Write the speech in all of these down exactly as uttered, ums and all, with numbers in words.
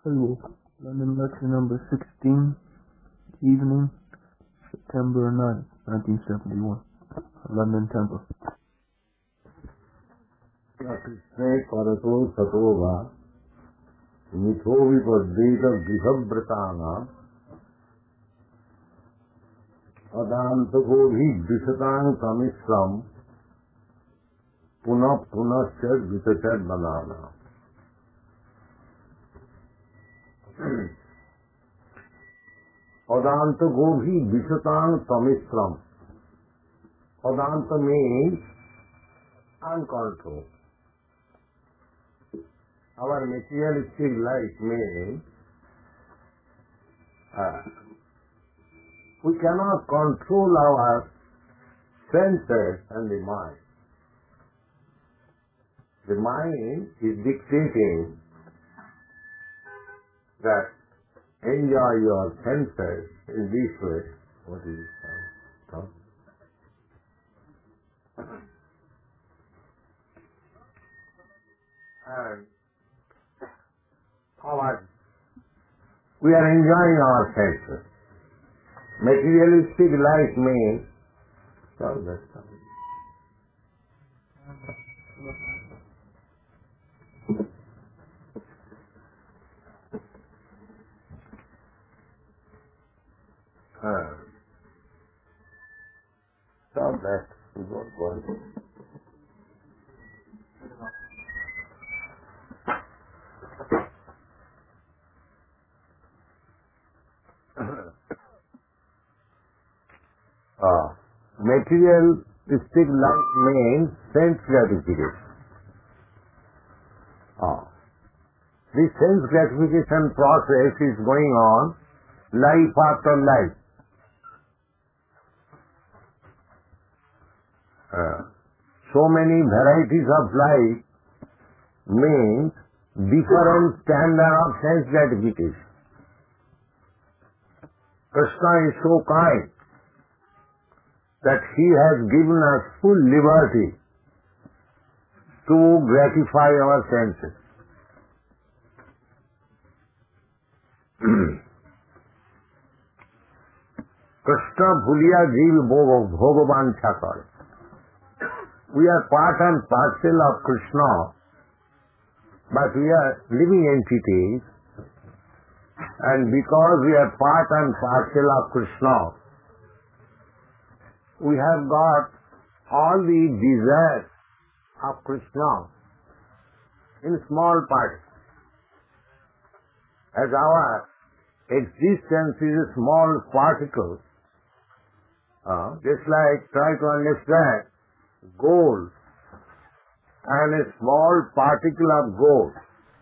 Hello, London lecture number sixteen, evening, September ninth, nineteen seventy-one, London Temple. Krishna parato sato va mitho vipadveta grihabhratana adantagodhi visatang kamishram punah punascha vitachat banana. Adanta Gobhi Visatang Tamishram. Adanta means uncontrolled. Our materialistic life means uh, we cannot control our senses and the mind. The mind is dictating that enjoy your senses in this way. What is it called? And our, we are enjoying our senses. Materialistic life means all that stuff. Uh, stop that. You don't want it. uh, materialistic life means sense gratification. Uh, this sense gratification process is going on life after life. Uh, so many varieties of life means different standard of sense gratification. Krishna is so kind that he has given us full liberty to gratify our senses. Krishna bhuliya jeev bhogavan chakar. We are part and parcel of Krishna, but we are living entities, and because we are part and parcel of Krishna, we have got all the desires of Krishna in small parts. As our existence is a small particle, uh, just like try to understand gold and a small particle of gold.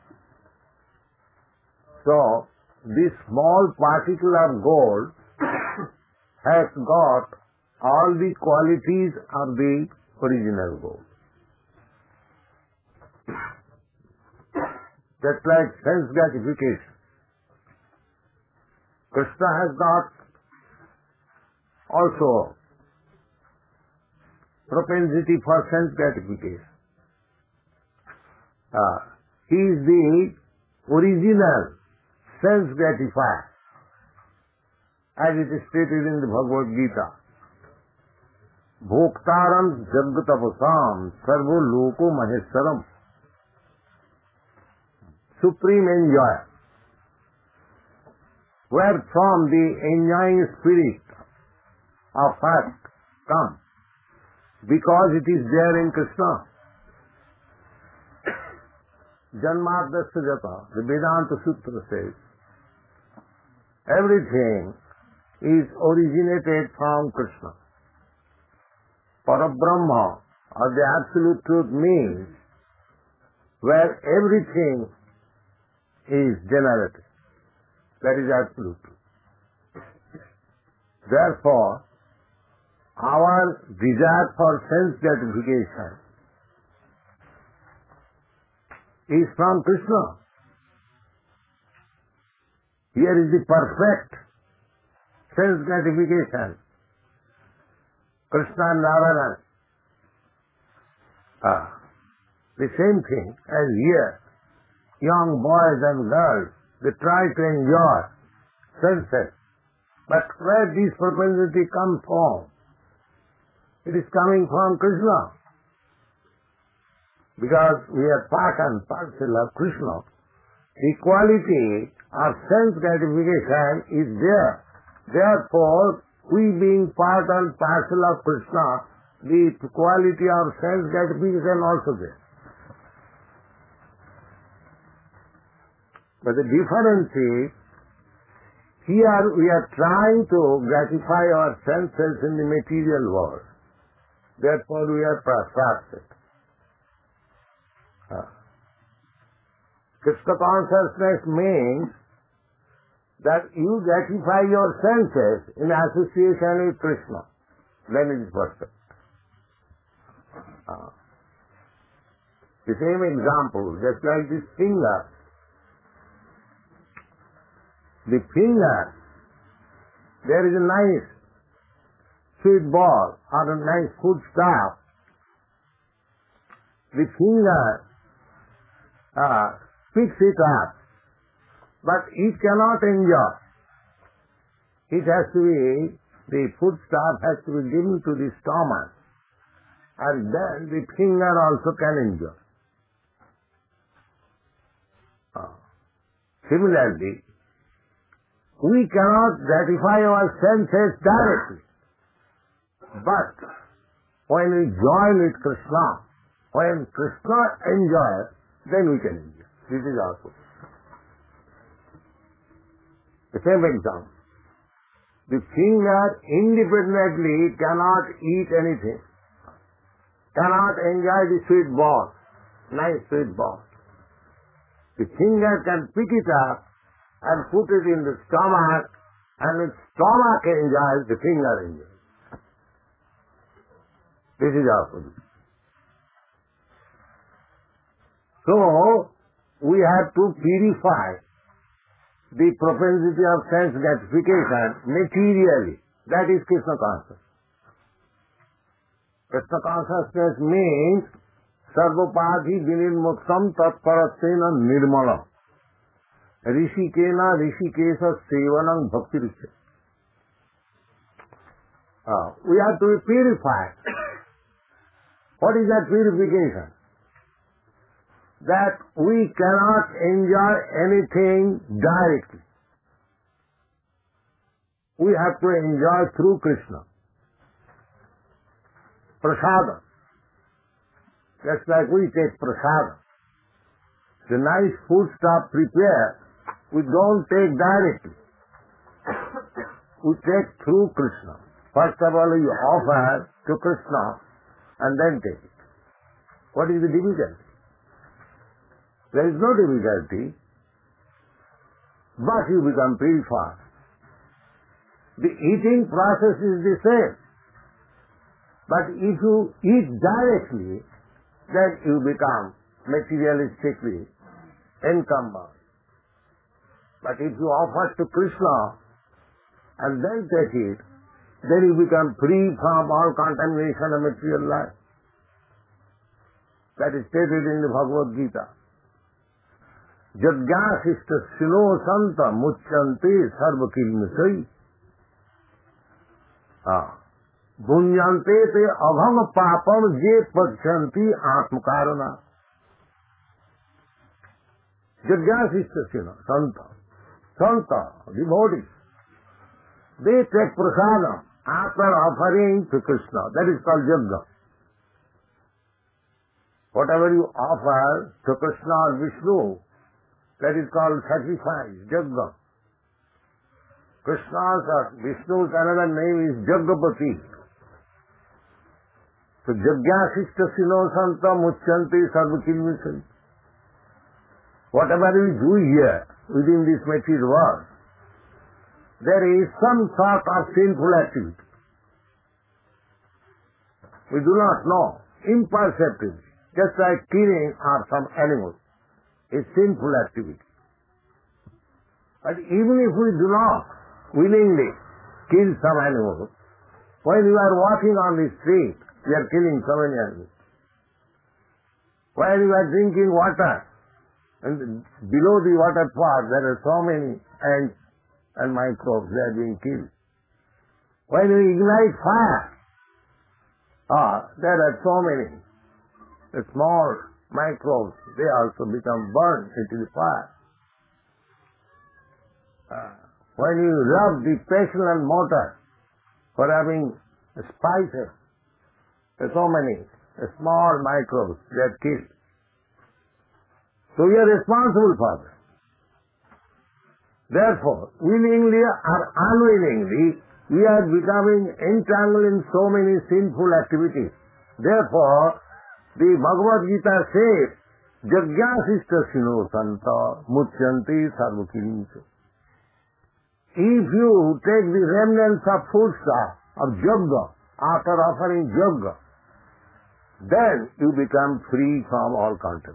So, this small particle of gold has got all the qualities of the original gold. Just like sense gratification. Krishna has got also propensity for sense gratification. Uh, he is the original sense gratifier, as it is stated in the Bhagavad Gita. Bhoktaram jagatapasam sarvo loko maheswaram. Supreme enjoyer. Where from the enjoying spirit of us comes? Because it is there in Krishna. Janmadasya jata, the Vedanta Sutra says, everything is originated from Krishna. Parabrahma, or the absolute truth, means where everything is generated. That is absolute truth. Therefore, our desire for sense gratification is from Krishna. Here is the perfect sense gratification. Krishna and Radha. Ah, the same thing as here. Young boys and girls They try to enjoy senses. But where this propensity comes from? It is coming from Krishna. Because we are part and parcel of Krishna. The quality of sense gratification is there. Therefore, we being part and parcel of Krishna, the quality of sense gratification also there. But the difference is, here we are trying to gratify our senses in the material world. Therefore we are prasarted. Uh. Krishna consciousness means that you gratify your senses in association with Krishna. Then it is perfect. Uh. The same example, just like this finger. The finger, there is a nice sweet ball or a nice food stuff. The finger uh, picks it up, but it cannot enjoy. It has to be, the food stuff has to be given to the stomach, and then the finger also can enjoy. Uh, similarly, we cannot gratify our senses directly. But when we join with Krishna, when Krishna enjoys, then we can enjoy. This is our position. The same example. The finger independently cannot eat anything, cannot enjoy the sweet ball, nice sweet ball. The finger can pick it up and put it in the stomach, and its stomach enjoys, the finger enjoys. This is our position. So, we have to purify the propensity of sense gratification materially. That is Krishna consciousness. Krishna consciousness means sarvapadhi vinirmuktam tatparasena nirmalam. Rishikena rishikesa sevanam bhakti ruchya. Uh, we have to be purified. What is that purification? That we cannot enjoy anything directly. We have to enjoy through Krishna. Prasada. Just like we take prasada. The nice food stuff prepared, we don't take directly. We take through Krishna. First of all, you offer to Krishna and then take it. What is the difficulty? There is no difficulty, but you become purified. The eating process is the same. But if you eat directly, then you become materialistically encumbered. But if you offer to Krishna and then take it, then you become free from all contamination of material life. That is stated in the Bhagavad Gita. Jagyasishta sino santa muchyante sarva kilmisai. Bunyante te abham papam je pachanti atmakarana. Jagyasishta sino santa. Santa, devotees. They take prasadam after offering to Krishna. That is called Yajna. Whatever you offer to Krishna or Vishnu, that is called sacrifice, Yajna. Krishna's or Vishnu's another name is Jaggapati. So Jagyasishta sino santa muchanti sarvakilmisai. Whatever we do here within this material world, there is some sort of sinful activity. We do not know, imperceptibly, just like killing or some animal is sinful activity. But even if we do not willingly kill some animal, when you are walking on the street, you are killing so many animals. While you are drinking water, And below the water part, there are so many ants and microbes, they are being killed. When you ignite fire, ah, there are so many. The small microbes, they also become burned into the fire. Ah, when you rub the pestle and mortar for having spices, there are so many small microbes, they are killed. So we are responsible for them. Therefore, willingly or unwillingly, we are becoming entangled in so many sinful activities. Therefore, the Bhagavad Gita says, Jagyasishta sino santa mucyanti sarvakirincho. If you take the remnants of foodstuff of yoga after offering yoga, then you become free from all contamination.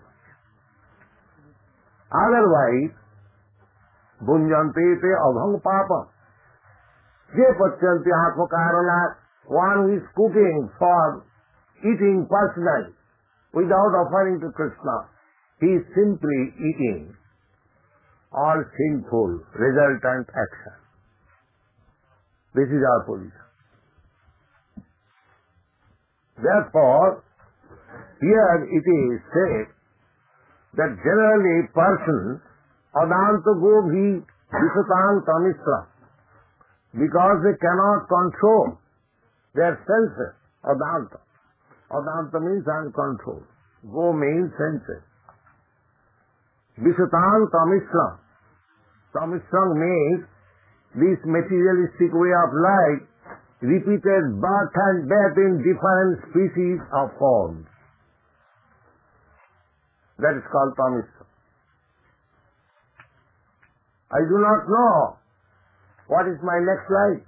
Otherwise, bunjante te abhang papa. Je pachanti atmakarana, one who is cooking for eating personally without offering to Krishna, he is simply eating all sinful resultant action. This is our position. Therefore, here it is said that generally persons adanta go bhi visatang tamisra, because they cannot control their senses. Adanta. Adanta means uncontrolled. Go means senses. Visatang tamisra. Tamisra means this materialistic way of life, repeated birth and death in different species of forms. That is called tamisra. I do not know what is my next life,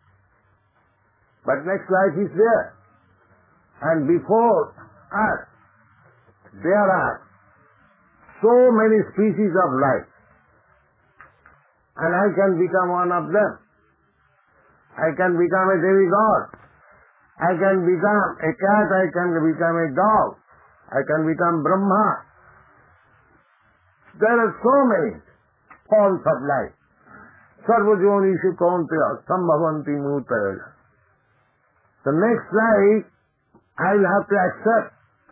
but next life is there. And before us, there are so many species of life, and I can become one of them. I can become a demigod. I can become a cat. I can become a dog. I can become Brahma. There are so many forms of life. Sarvajonishu kaunteya sambhavanti mutaya. The next life, I will have to accept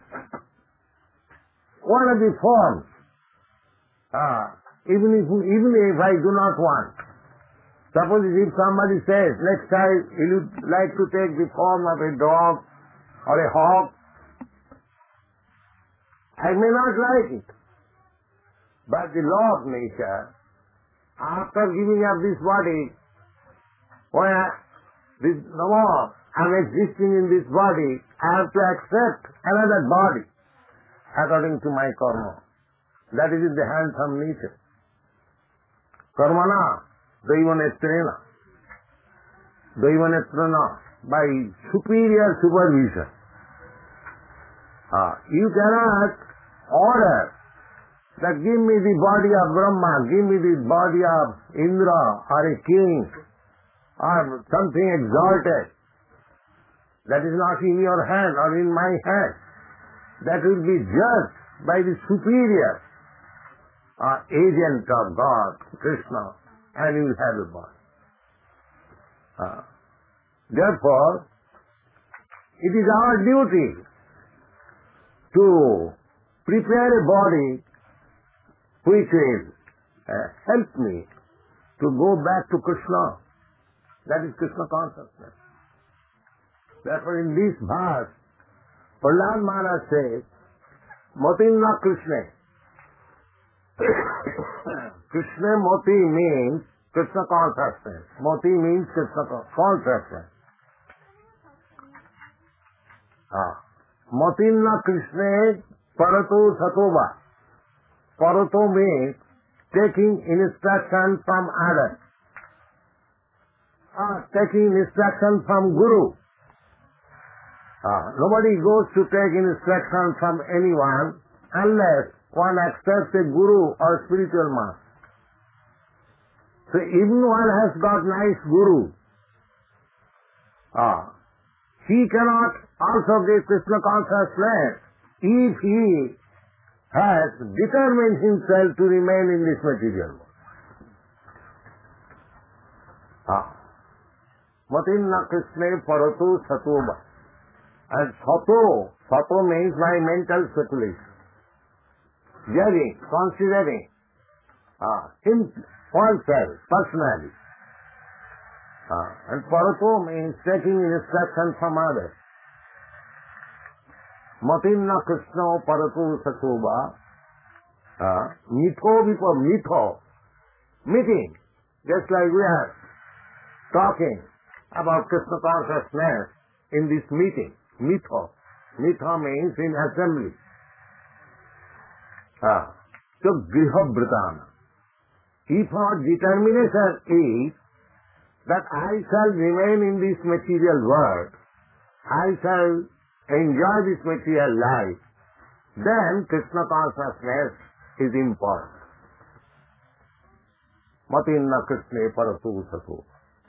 one of the forms. Ah, even if even if I do not want. Suppose if somebody says, next time will you like to take the form of a dog or a hawk, I may not like it. But the law of nature, after giving up this body, where this no more, I'm existing in this body, I have to accept another body according to my karma. That is in the hands of nature. Karmana, daivanetrena. Daivanetrena, by superior supervision. Ah, you cannot order that give me the body of Brahma, give me the body of Indra or a king or something exalted. That is not in your hand or in my hand. That will be judged by the superior uh, agent of God, Krishna, and you will have a body. Uh, therefore, it is our duty to prepare a body which will uh, help me to go back to Krishna. That is Krishna consciousness. Therefore, in this verse, Prahlad Maharaj says, Motinna Krishna. Krishna Moti means Krishna consciousness. Moti means Krishna consciousness. Ah. Motinna Krishna Parato Satova. Parato means taking instruction from others. Ah, taking instruction from Guru. Ah, nobody goes to take instruction from anyone unless one accepts a guru or spiritual master. So even one has got nice guru, ah, he cannot also get Krishna consciousness if he has determined himself to remain in this material world. Ah. Matinna Krishna Paratu Satoba. And Sato, Sato means my mental speculation. Judging, considering ah, him, oneself, personally. Ah. And Paratu means taking instruction from others. Matinna Krishna Paratu Satoba. Ah. Mitho Vipa Mitho. Meeting. Just like we are talking about Krishna consciousness in this meeting. Mitho. Mitho means in assembly. Ah. So Grihabhritana. If our determination is that I shall remain in this material world, I shall enjoy this material life, then Krishna consciousness is important. Matinna Krishna Paratu Sato.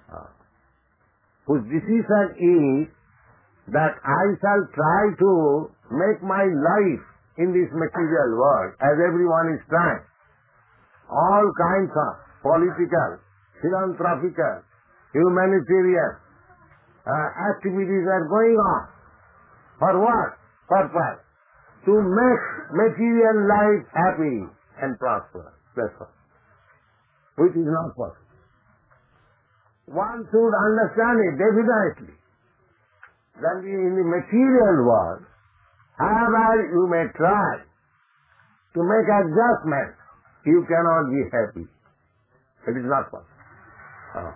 Whose decision is that I shall try to make my life in this material world as everyone is trying. All kinds of political, philanthropical, humanitarian uh, activities are going on. For what purpose? To make material life happy and prosperous. That's all. Which is not possible. One should understand it definitely. That in the material world, however you may try to make adjustments, you cannot be happy. It is not possible. Oh.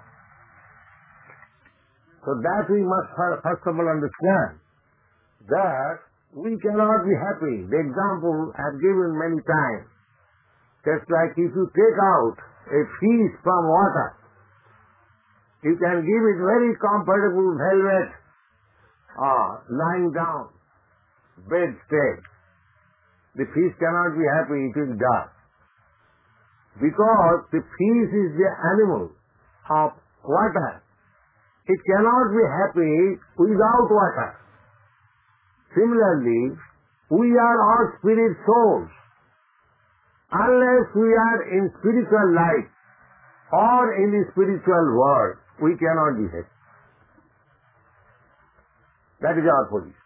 So that we must first of all understand, that we cannot be happy. The example I have given many times. Just like if you take out a fish from water, you can give it very comfortable velvet, ah, lying down, bedstead. The fish cannot be happy, it will die. Because the fish is the animal of water. It cannot be happy without water. Similarly, we are all spirit souls. Unless we are in spiritual life or in the spiritual world, we cannot be happy. That is our position.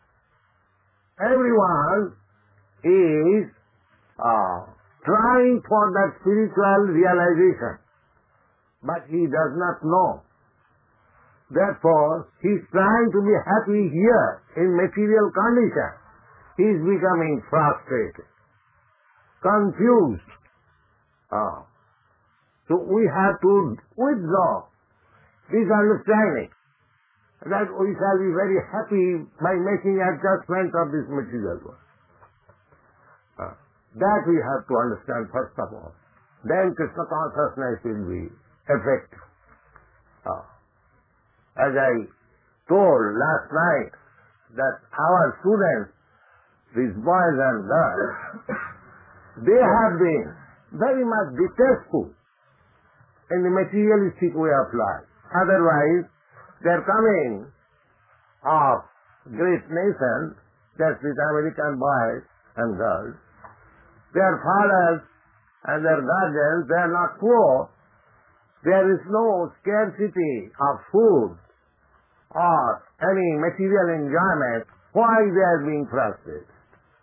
Everyone is uh, trying for that spiritual realization, but he does not know. Therefore, he is trying to be happy here in material condition. He is becoming frustrated, confused. Uh, so we have to withdraw this understanding that we shall be very happy by making adjustment of this material world. Uh, that we have to understand first of all. Then Krishna consciousness will be effective. Uh, as I told last night, that our students, these boys and girls, they have been very much detestful in the materialistic way of life. Otherwise, they are coming of great nations, just with American boys and girls. Their fathers and their guardians, they are not poor. There is no scarcity of food or any material enjoyment. Why they are being frustrated?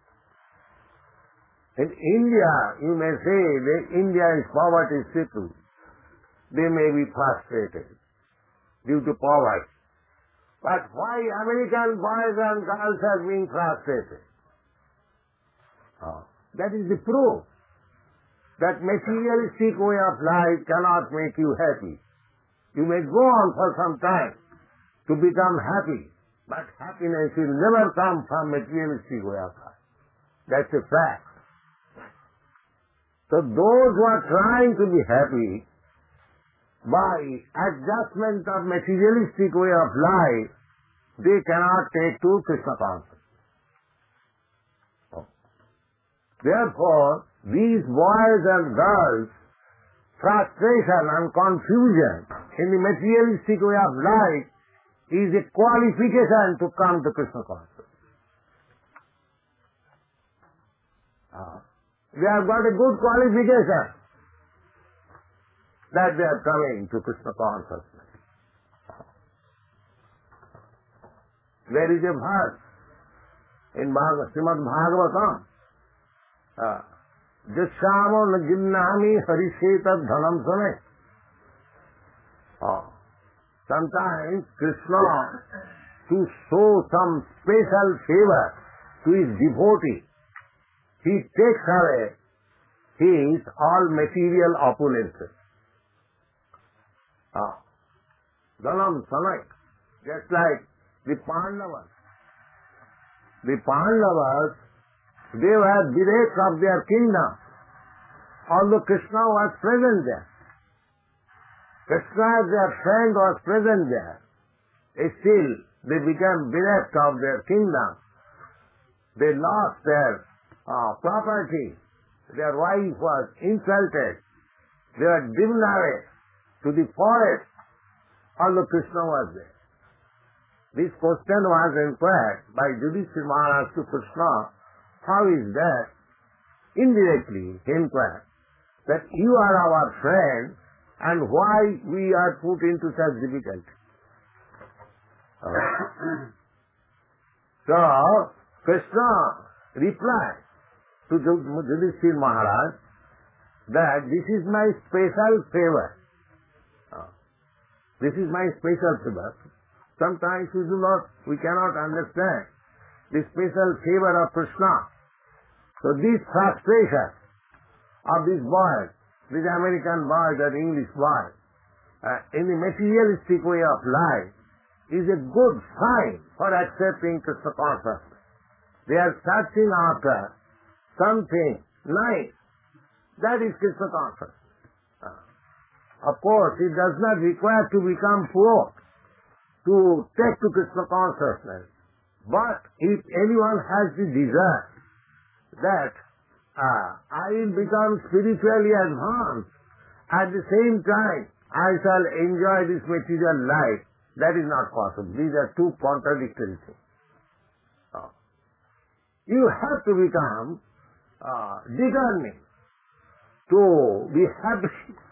In India, you may say that India is poverty-stricken. They may be frustrated due to poverty. But why American boys and girls are being frustrated? Oh, that is the proof that materialistic way of life cannot make you happy. You may go on for some time to become happy, but happiness will never come from materialistic way of life. That's a fact. So those who are trying to be happy by adjustment of materialistic way of life, they cannot take to Krishna consciousness. Therefore, these boys and girls, frustration and confusion in the materialistic way of life is a qualification to come to Krishna consciousness. Uh, they have got a good qualification that they are coming to Krishna consciousness. There is a verse in Bhagavad, Srimad Bhagavatam, uh, Jasyamo na jinnami harishetad dhanam same. Uh, sometimes Krishna, to show some special favor to his devotee, he takes away his all material opulences. Ah, Dhanam Samay, just like the Pandavas. The Pandavas, they were bereft of their kingdom, although Krishna was present there. Krishna, their friend, was present there. Still, they became bereft of their kingdom. They lost their uh, property. Their wife was insulted. They were driven away to the forest, although Krishna was there. This question was inquired by Yudhishthira Maharaj to Krishna. How is that? Indirectly, he inquired that you are our friend and why we are put into such difficulty. So, Krishna replied to Yudhishthira Maharaj that this is my special favor. This is my special favor. Sometimes we do not, we cannot understand the special favor of Krishna. So this frustration of these boys, these American boys or English boys, uh, in the materialistic way of life, is a good sign for accepting Krishna consciousness. They are searching after something nice. That is Krishna consciousness. Uh, of course, it does not require to become poor to take to Krishna consciousness. But if anyone has the desire that uh, I will become spiritually advanced, at the same time I shall enjoy this material life, that is not possible. These are two contradictory things. Uh, you have to become uh, determined to be happy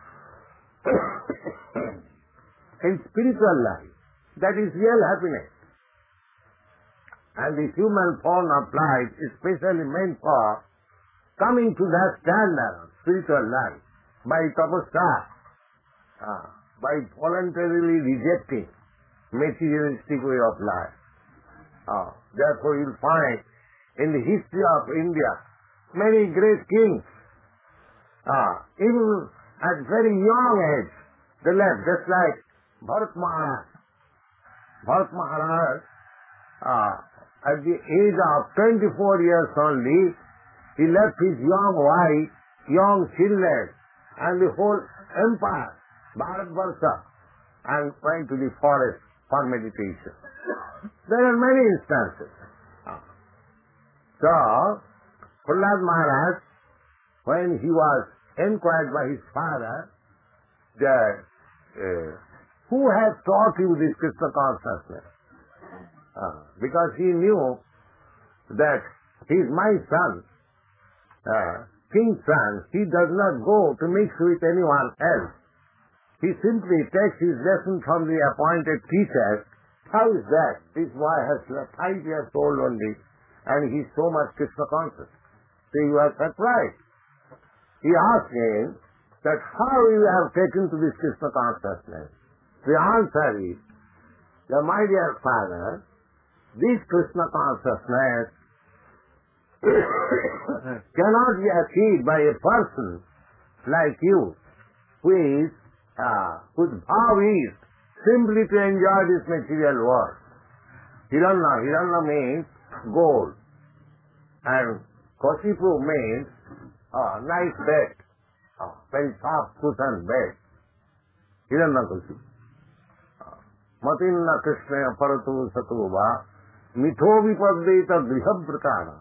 in spiritual life. That is real happiness. And the human form of life is specially meant for coming to that standard of spiritual life by tapasya, uh, by voluntarily rejecting materialistic way of life. Uh, therefore you will find in the history of India many great kings, uh, even at very young age, they left, just like Bharat Maharaj. Bharat Maharaj, uh, at the age of twenty-four years only, he left his young wife, young children, and the whole empire, Bharatvarsha, and went to the forest for meditation. There are many instances. So, Prahlad Maharaj, when he was inquired by his father that uh, who has taught you this Krishna consciousness? Uh, because he knew that he is my son, uh, king's son. He does not go to mix with anyone else. He simply takes his lesson from the appointed teachers. How is that? This boy has five years old only, and he is so much Krishna conscious. So you are surprised. He asked him that how you have taken to this Krishna consciousness. The answer is, that my dear father, this Krishna consciousness cannot be achieved by a person like you, who is, uh, whose vow is simply to enjoy this material world. Hiranna, Hiranna means gold, and Kasipu means uh, nice bed, uh, very soft cushion bed. Hiranna Kasipu. Matinna Krishna Paratu Satuva Mitho Vipadeta Grihabrkana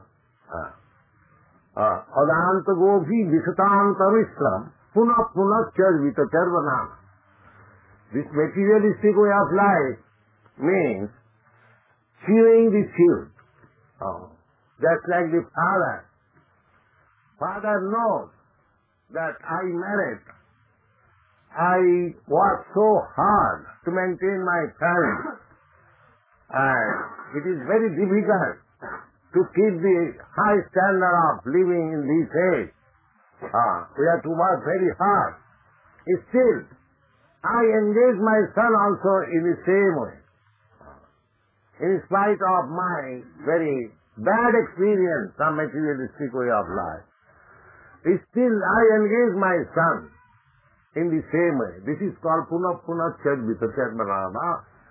Adanta Govi Visatanta Vishram Puna Puna Charvita Charvanam. This materialistic way of life means chewing the chewed. Oh. Just like the father Father knows that I merit. I work so hard to maintain my family. And it is very difficult to keep the high standard of living in this age. Ah, we have to work very hard. Still, I engage my son also in the same way. In spite of my very bad experience of materialistic way of life, still I engage my son in the same way. This is called Punah Punah Chadvita Chadmarama.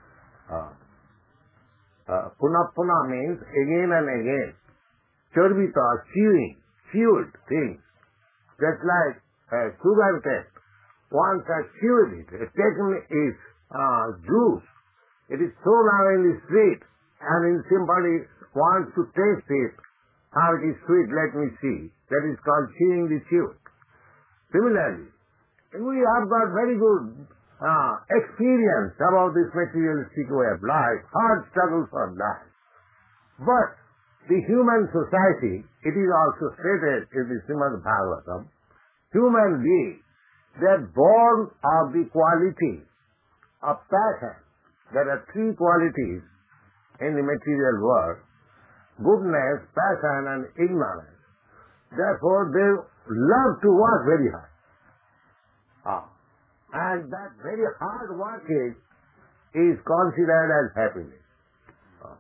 Uh, Punah Punah means again and again. Chadvita, chewing, chewed things. Just like uh, sugar cane. Once has chewed it, taken its uh, juice. It is thrown out in the street, and if somebody wants to taste it, how it is sweet, let me see. That is called chewing the chewed. Similarly, we have got very good uh, experience about this materialistic way of life, hard struggle for life. But the human society, it is also stated in the Srimad Bhagavatam, human beings, they are born of the quality of passion. There are three qualities in the material world: goodness, passion, and ignorance. Therefore, they love to work very hard. Ah. And that very hard working is considered as happiness. Ah.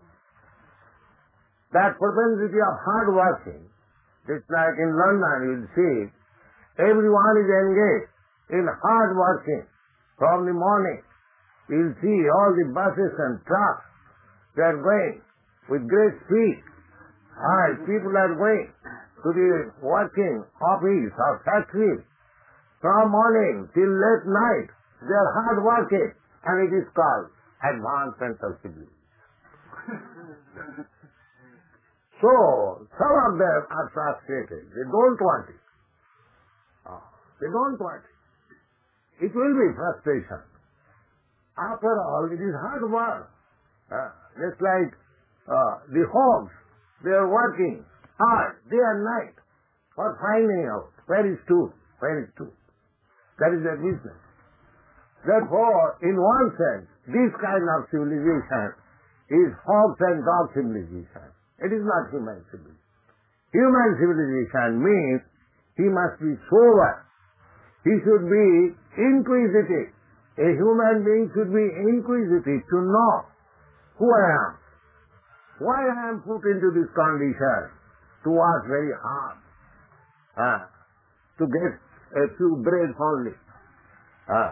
That propensity of hard working, just like in London you will see, everyone is engaged in hard working from the morning. You will see all the buses and trucks, they are going with great speed. And people are going to the working office or factory from morning till late night. They are hard working, and it is called advanced mental civilization. So, some of them are frustrated. They don't want it. Oh, they don't want it. It will be frustration. After all, it is hard work. Uh, just like uh, the hogs, they are working hard day and night for finding out where is truth, where is truth. That is their business. Therefore, in one sense, this kind of civilization is hogs and dog civilization. It is not human civilization. Human civilization means he must be sober. He should be inquisitive. A human being should be inquisitive to know who I am, why I am put into this condition, to work very hard, uh, to get a few breads only. Uh,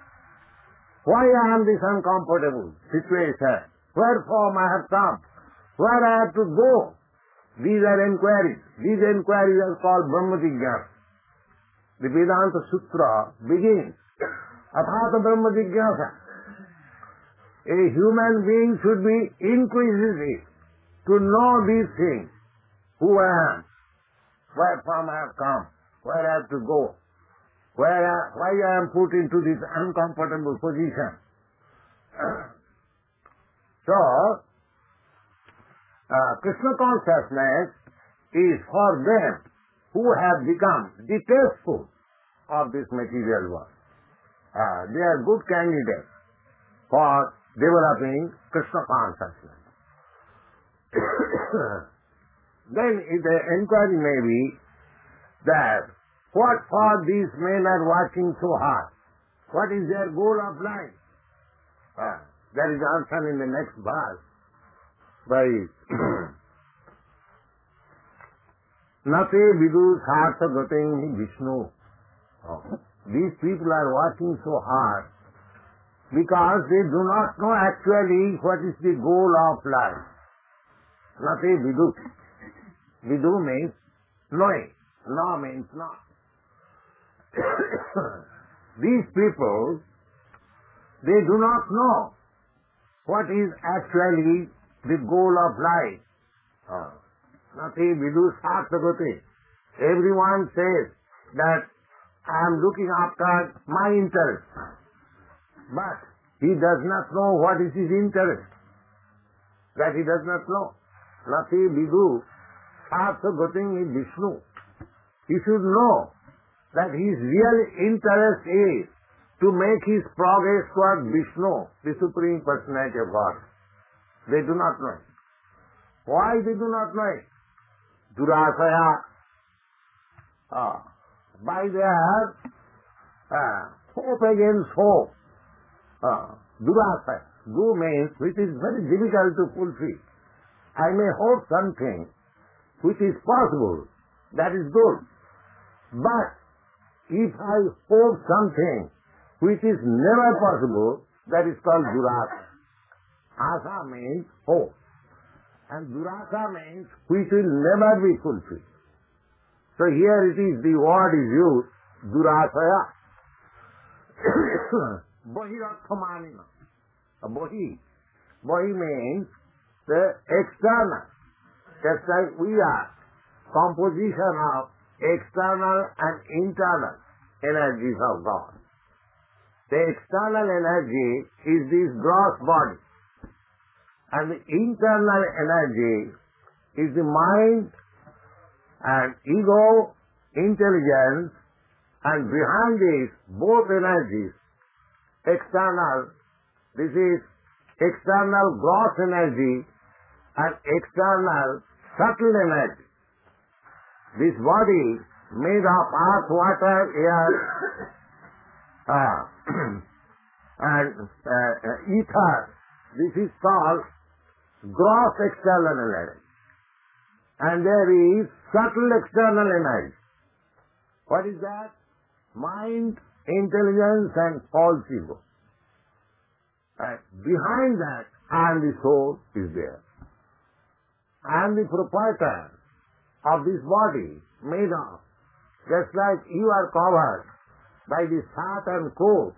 why I am this uncomfortable situation, wherefore I have come, where I have to go. These are inquiries. These inquiries are called Brahma Jigyasa. The Vedanta Sutra begins, Athata Brahma Jigyasa. A human being should be inquisitive to know these things. Who I am, where from I have come, where I have to go, where I, why I am put into this uncomfortable position. So, uh, Krishna consciousness is for them who have become detestful of this material world. Uh, they are good candidates for developing Krishna consciousness. Then the inquiry may be that what for these men are working so hard? What is their goal of life? Uh, that is answered in the next verse by Nate vidu sartha gating Vishnu. Oh. These people are working so hard because they do not know actually what is the goal of life. Nate vidu. Vidu means knowing. No means not. These people, they do not know what is actually the goal of life. Nati vidu sarthagati. Everyone says that I am looking after my interest. But he does not know what is his interest. That he does not know. Nati vidu sarthagati is Vishnu. he should know that his real interest is to make his progress toward Vishnu, the Supreme Personality of God. They do not know it. Why they do not know it? Durasaya. Uh, by their uh, hope against hope. Uh, Durasaya. Du means which is very difficult to fulfill. I may hope something which is possible. That is good. But if I hope something which is never possible, that is called durasa. Asa means hope. And durasa means which will never be fulfilled. So here it is, the word is used, durasaya. Bohirathamanina. Bohi. Bohi means the external. Just like we are. Composition of external and internal energies of God. The external energy is this gross body, and the internal energy is the mind and ego, intelligence, and behind these both energies, external, this is external gross energy and external subtle energy. This body made of earth, water, air, uh, and uh, ether, this is called gross external energy. And there is subtle external energy. What is that? Mind, intelligence, and false ego. And behind that, and the soul is there. And the proprietor of this body made of, just like you are covered by the Saturn coat.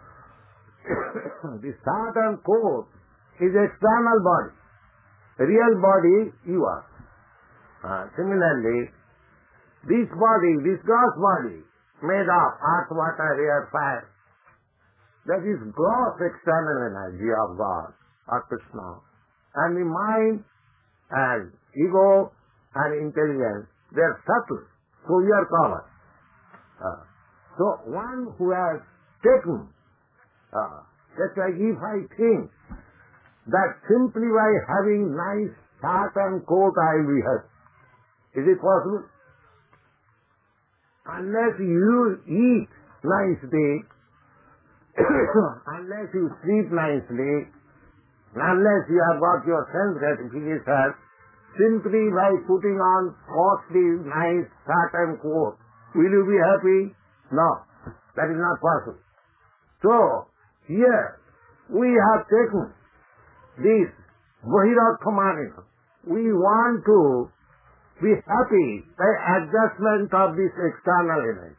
The Saturn coat is external body. Real body, you are. Uh, similarly, this body, this gross body, made of earth, water, air, fire, that is gross external energy of God, or Krishna. And the mind and ego and intelligence, they are subtle, so you are covered. Uh, so one who has taken, uh, just like if I think that simply by having nice shirt and coat I will be happy, is it possible? Unless you eat nicely, unless you sleep nicely, unless you have got your sense gratification, simply by putting on costly, nice shirt and coat, will you be happy? No, that is not possible. So, here, we have taken this Bohirathamanina. We want to be happy by adjustment of this external energy.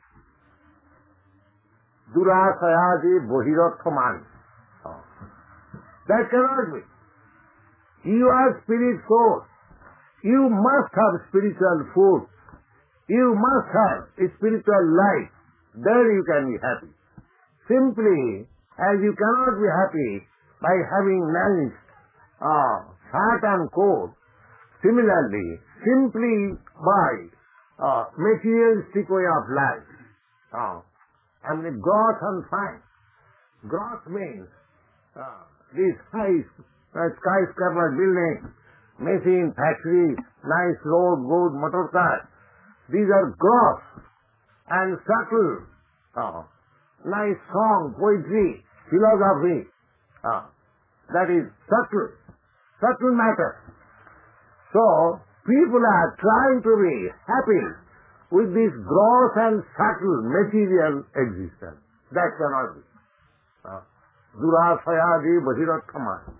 Durasayadi Bohirathamanina. Oh. That cannot be. You are spirit soul. You must have spiritual food. You must have a spiritual life. There you can be happy. Simply, as you cannot be happy by having nice uh, shirt and coat, similarly, simply by uh, materialistic way of life, uh, I mean gross and fine. Gross means uh, these high uh, skyscraper buildings, machine, factories, nice road, good motor cars. These are gross and subtle. Uh, nice song, poetry, philosophy. Uh, that is subtle, subtle matter. So, people are trying to be happy with this gross and subtle material existence. That cannot be. Uh, Durasayadi Bohirathamanina.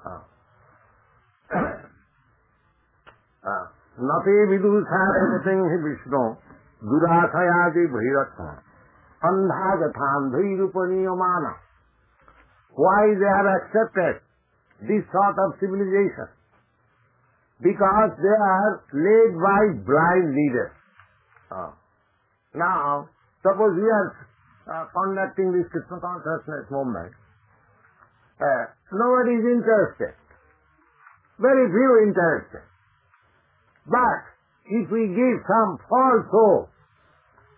Nate vidushatim Vishnu Durasayadi Bohirathamanina. Andhagathandhairupaniямana. Why they have accepted this sort of civilization? Because they are led by blind leaders. Uh, now, suppose we are uh, conducting this Krishna consciousness movement. Uh, nobody is interested. Very few interested. But if we give some false hope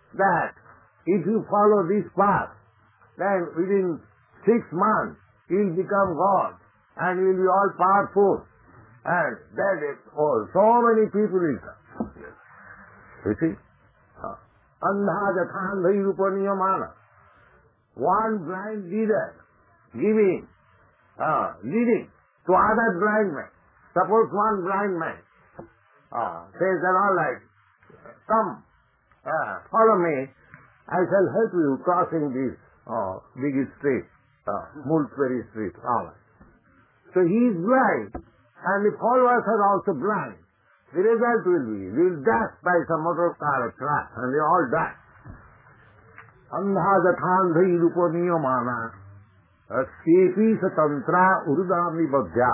that if you follow this path, then within six months you'll become God and you'll be all powerful. And that is all. So many people is you see? Andha jathandhai rupaniyamana. One blind leader giving, uh, leading to other blind men. Suppose one blind man uh, says that all right, come, uh, follow me, I shall help you crossing this uh, big street, uh, Mulberry Street. All right. So he is blind and the followers are also blind. The result will be, they will dash by some motor car or truck and they all die. Andha jathandhai rupaniyamana askepi satantra urudami badhya.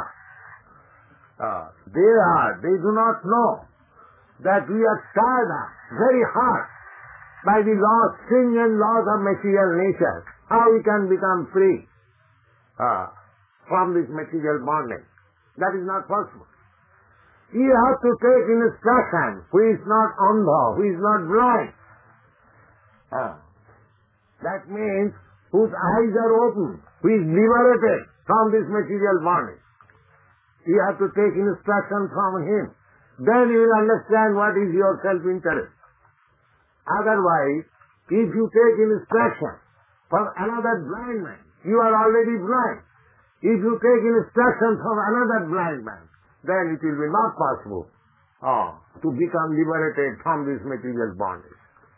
They are, they do not know that we are tied up very hard by the laws, stringent laws of material nature. How we can become free uh, from this material bondage? That is not possible. You have to take instruction who is not andha, who is not blind. Uh, that means whose eyes are open, who is liberated from this material bondage. You have to take instruction from him. Then you will understand what is your self-interest. Otherwise, if you take instruction from another blind man, you are already blind. If you take instruction from another blind man, then it will be not possible oh, to become liberated from this material bondage.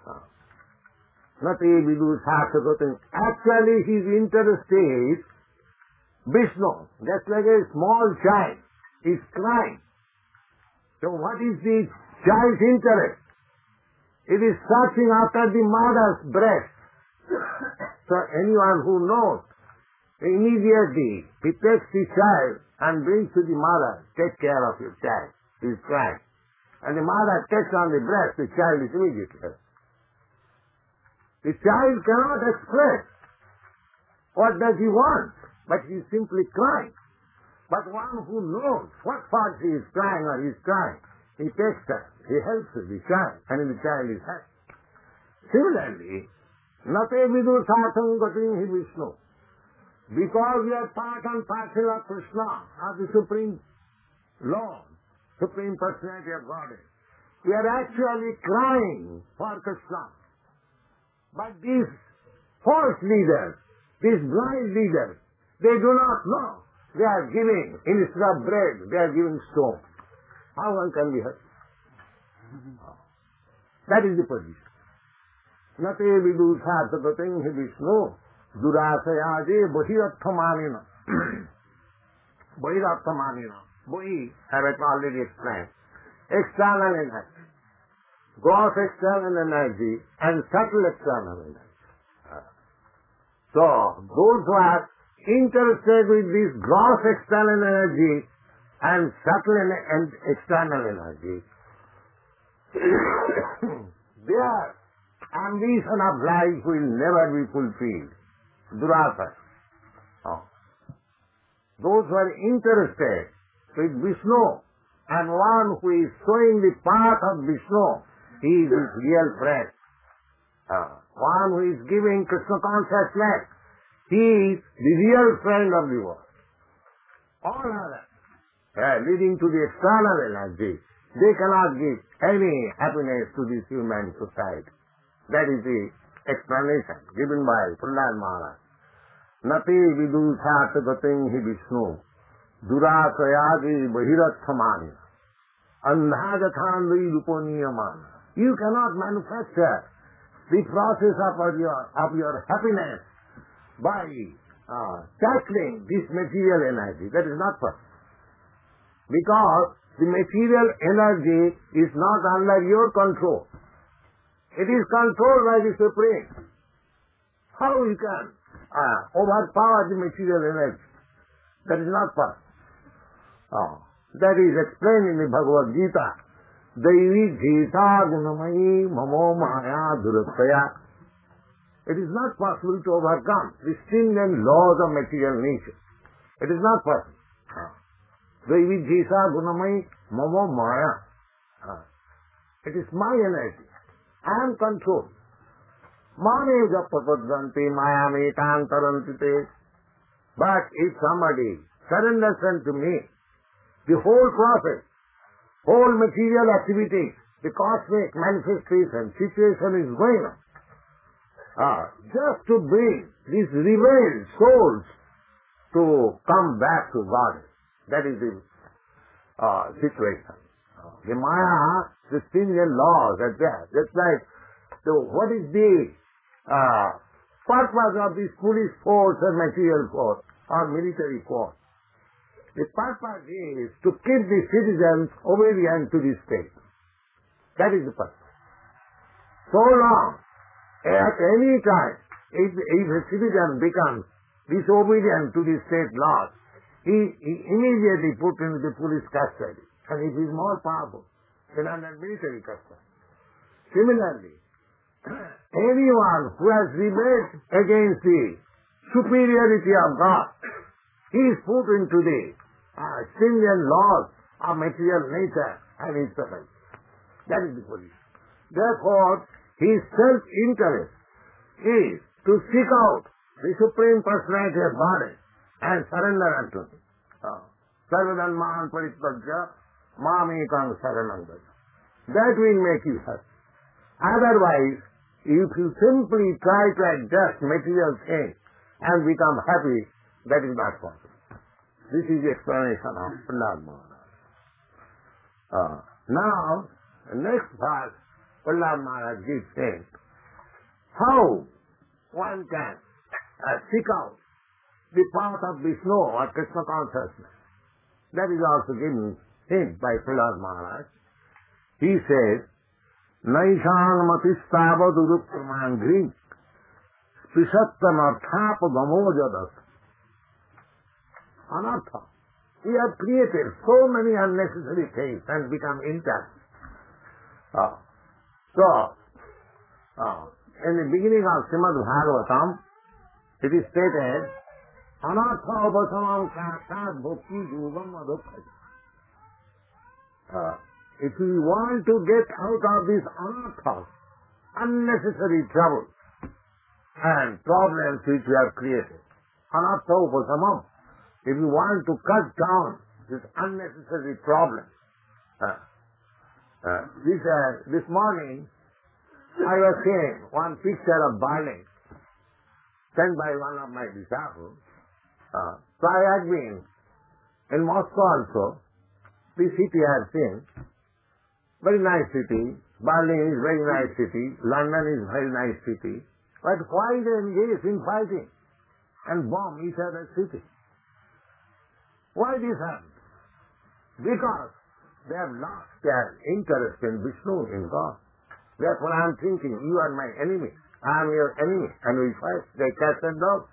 Nati vidu sasakati. Actually, his interest is Vishnu, just like a small child is crying. So what is the child's interest? It is searching after the mother's breast. So anyone who knows, immediately he takes the child and brings to the mother, take care of your child. He is crying. And the mother takes on the breast, the child is immediately. The child cannot express what does he want, but he is simply crying. But one who knows what part he is crying or he is crying, he takes her, he helps the child, and the child is happy. Similarly, nate vidu satham gatim hi Vishnu. Because we are part and parcel of Krishna, of the Supreme Lord, Supreme Personality of Godhead, we are actually crying for Krishna. But these false leaders, these blind leaders, they do not know. They are giving, instead of bread, they are giving stone. How one can be hurt? That is the position. Nate vidu sathagatim hi Vishnu durasayade bahirathamanina. Bahirathamanina. Bahi, I have already explained. External energy. Gross external energy and subtle external energy. So, those who are interested with this gross external energy and subtle and external energy, their ambition of life will never be fulfilled. Durasa. Oh. Those who are interested with Vishnu and one who is showing the path of Vishnu, he is his real friend. Uh, one who is giving Krishna consciousness, he is the real friend of the world. All others, uh, leading to the external energy, they cannot give any happiness to this human society. That is the explanation given by Prahlad Maharaj. Nate vidu sathagatim hi Vishnu durasayadi bahirathamani andhajathandai rupaniyamana. You cannot manufacture the process of your, of your happiness by uh, tackling this material energy. That is not possible. Because the material energy is not under your control. It is controlled by the Supreme. How you can uh, overpower the material energy? That is not possible. Oh, that is explained in the Bhagavad Gita. Daivi jita gunamayi mamo maya durasaya. It is not possible to overcome the stringent laws of material nature. It is not possible. Daivi jita gunamayi mamo maya. It is my energy. I am controlled. Mame japapadvanti mayame tantarantite. But if somebody surrenders unto me, the whole process, whole material activity, the cosmic manifestation, situation is going on. Ah, just to bring these revealed souls to come back to God. That is the uh, situation. The Maya, the stringent laws are there. Just like, so what is the uh, purpose of this police force or material force or military force? The purpose is to keep the citizens obedient to the state. That is the purpose. So long, at any time, if, if a citizen becomes disobedient to the state laws, he, he immediately put into the police custody. And if he is more powerful, then under military custody. Similarly, anyone who has rebelled against the superiority of God, he is put into the uh, stringent laws of material nature and his presence. That is the position. Therefore, his self-interest is to seek out the Supreme Personality of Body and surrender unto him. Sarvadan man paritpajya mamekam saranam braja. That will make you happy. Otherwise, if you simply try to adjust material things and become happy, that is not possible. This is the explanation of Prahlad Maharaj. Uh, now, the next part, Prahlad Maharaj gives hint how one can uh, seek out the path of Vishnu or Krishna consciousness. That is also given hint by Prahlad Maharaj. He says, Naishan matistavadurukkramangri spisattam arthapa gamojadas. Anartha. We have created so many unnecessary things and become intact. Uh, so, uh, in the beginning of Srimad Bhagavatam, it is stated, Anartha upasamam kasat bhakti yugam adukkhati. Uh, if we want to get out of this anartha, unnecessary trouble and problems which we have created, anartha upasamam, if we want to cut down this unnecessary problem, uh, uh, this, uh, this morning I was seeing one picture of Berlin sent by one of my disciples. Uh, so I had been in Moscow also. This city I have seen. Very nice city. Berlin is very nice city. London is very nice city. But why they engage in fighting and bomb each other's city? Why this happens? Because they have lost their interest in Vishnu, in God. Therefore I am thinking, you are my enemy. I am your enemy. And we fight like cats and dogs.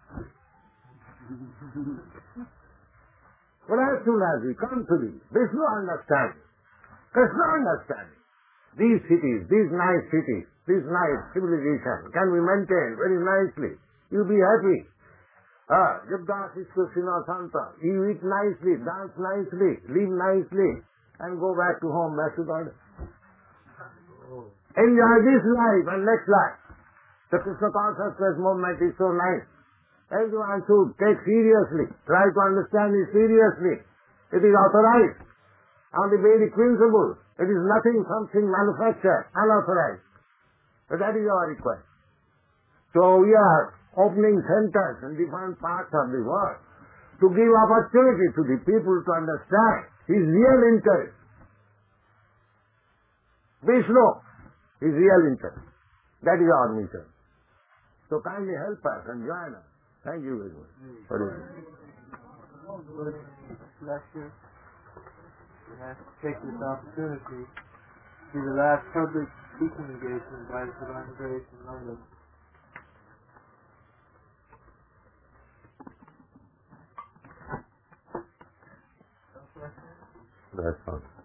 But as soon as we come to the Vishnu understanding, Krishna understanding, these cities, these nice cities, this nice civilization can be maintained very nicely. You'll be happy. Ah, Yugdas Iskusina Santa. You eat nicely, dance nicely, live nicely, and go back to home, back to God. Enjoy this life and next life. The Krishna consciousness movement is so nice. Everyone should take seriously, try to understand it seriously. It is authorized on the basic principle. It is nothing, something manufactured, unauthorized. But that is our request. So we are opening centers in different parts of the world to give opportunity to the people to understand his real interest. Vishnu, his real interest. That is our mission. So kindly help us and join us. Thank you very much. Last year, we have to take this opportunity to be the last public speaking engagement by the Divine Grace in London. That's all.